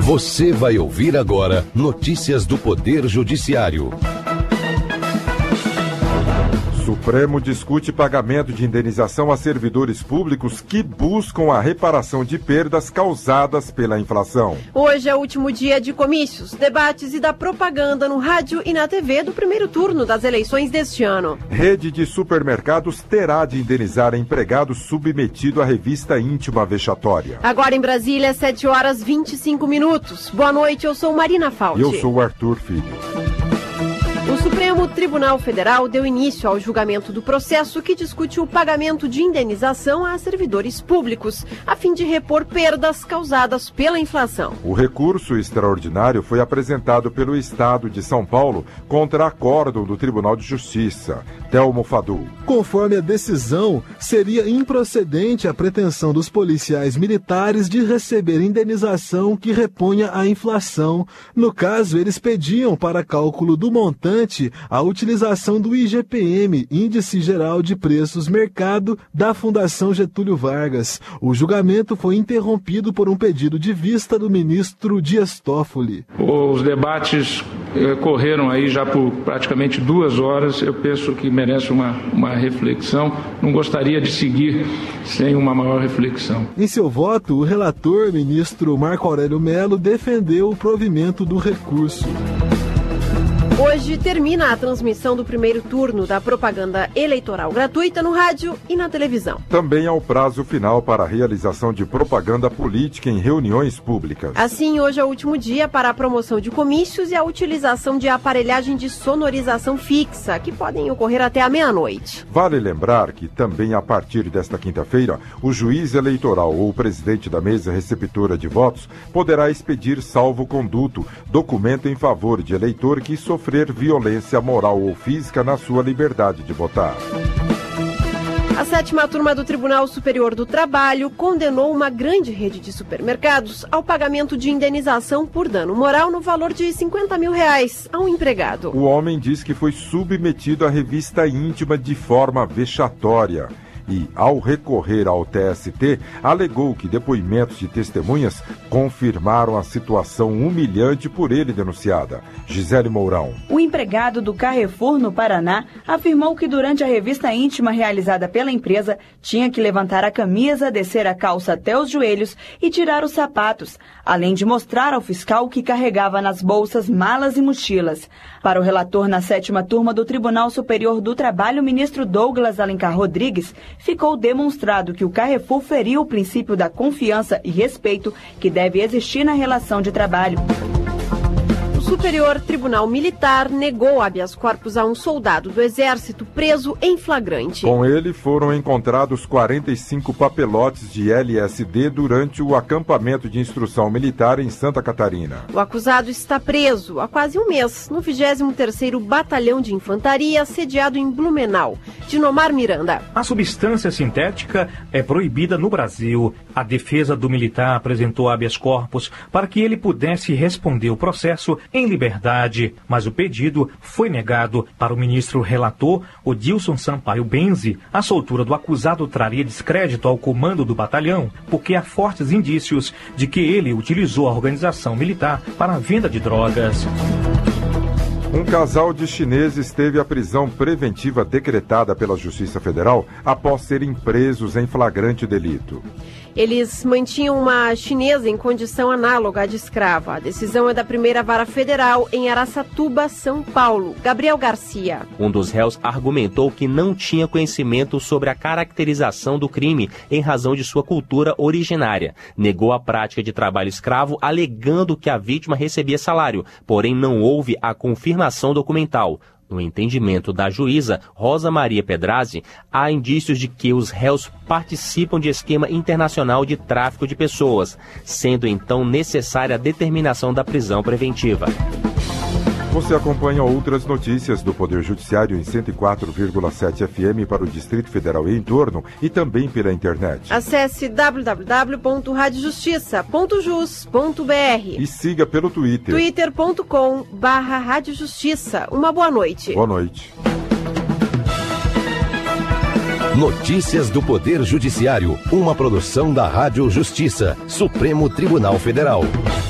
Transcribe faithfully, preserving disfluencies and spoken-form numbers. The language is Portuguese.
Você vai ouvir agora notícias do Poder Judiciário. Supremo discute pagamento de indenização a servidores públicos que buscam a reparação de perdas causadas pela inflação. Hoje é o último dia de comícios, debates e da propaganda no rádio e na T V do primeiro turno das eleições deste ano. Rede de supermercados terá de indenizar empregado submetido à revista íntima vexatória. Agora em Brasília, sete horas e vinte e cinco minutos. Boa noite, eu sou Marina Falti. E eu sou o Arthur Filho. O Supremo Tribunal Federal deu início ao julgamento do processo que discute o pagamento de indenização a servidores públicos, a fim de repor perdas causadas pela inflação. O recurso extraordinário foi apresentado pelo Estado de São Paulo contra acórdão do Tribunal de Justiça. Telmo Fadul. Conforme a decisão, seria improcedente a pretensão dos policiais militares de receber indenização que reponha a inflação. No caso, eles pediam para cálculo do montante a utilização do I G P M, Índice Geral de Preços Mercado, da Fundação Getúlio Vargas. O julgamento foi interrompido por um pedido de vista do ministro Dias Toffoli. Os debates eh, correram aí já por praticamente duas horas. Eu penso que merece uma, uma reflexão. Não gostaria de seguir sem uma maior reflexão. Em seu voto, o relator, ministro Marco Aurélio Mello, defendeu o provimento do recurso. Hoje termina a transmissão do primeiro turno da propaganda eleitoral gratuita no rádio e na televisão. Também há o prazo final para a realização de propaganda política em reuniões públicas. Assim, hoje é o último dia para a promoção de comícios e a utilização de aparelhagem de sonorização fixa, que podem ocorrer até a meia-noite. Vale lembrar que também a partir desta quinta-feira, o juiz eleitoral ou o presidente da mesa receptora de votos poderá expedir salvo-conduto, documento em favor de eleitor que sofreu violência moral ou física na sua liberdade de votar. A sétima turma do Tribunal Superior do Trabalho condenou uma grande rede de supermercados ao pagamento de indenização por dano moral no valor de cinquenta mil reais a um empregado. O homem diz que foi submetido à revista íntima de forma vexatória. E, ao recorrer ao T S T, alegou que depoimentos de testemunhas confirmaram a situação humilhante por ele denunciada. Gisele Mourão. O empregado do Carrefour, no Paraná, afirmou que durante a revista íntima realizada pela empresa, tinha que levantar a camisa, descer a calça até os joelhos e tirar os sapatos, além de mostrar ao fiscal que carregava nas bolsas malas e mochilas. Para o relator na sétima turma do Tribunal Superior do Trabalho, o ministro Douglas Alencar Rodrigues, ficou demonstrado que o Carrefour feriu o princípio da confiança e respeito que deve existir na relação de trabalho. O Superior Tribunal Militar negou habeas corpus a um soldado do Exército preso em flagrante. Com ele foram encontrados quarenta e cinco papelotes de L S D durante o acampamento de instrução militar em Santa Catarina. O acusado está preso há quase um mês no vigésimo terceiro Batalhão de Infantaria, sediado em Blumenau. Dinomar Miranda. A substância sintética é proibida no Brasil. A defesa do militar apresentou habeas corpus para que ele pudesse responder o processo em liberdade, mas o pedido foi negado. Para o ministro relator, Odilson Sampaio Benzi, a soltura do acusado traria descrédito ao comando do batalhão, porque há fortes indícios de que ele utilizou a organização militar para a venda de drogas. Um casal de chineses teve a prisão preventiva decretada pela Justiça Federal após serem presos em flagrante delito. Eles mantinham uma chinesa em condição análoga à de escrava. A decisão é da primeira vara federal em Araçatuba, São Paulo. Gabriel Garcia. Um dos réus argumentou que não tinha conhecimento sobre a caracterização do crime em razão de sua cultura originária. Negou a prática de trabalho escravo, alegando que a vítima recebia salário, porém não houve a confirmação documental. No entendimento da juíza Rosa Maria Pedrazzi, há indícios de que os réus participam de esquema internacional de tráfico de pessoas, sendo então necessária a determinação da prisão preventiva. Você acompanha outras notícias do Poder Judiciário em cento e quatro vírgula sete F M para o Distrito Federal e entorno e também pela internet. Acesse w w w ponto rádio justiça ponto jus ponto b r e siga pelo Twitter. twitter ponto com barra rádio justiça. Uma boa noite. Boa noite. Notícias do Poder Judiciário, uma produção da Rádio Justiça, Supremo Tribunal Federal.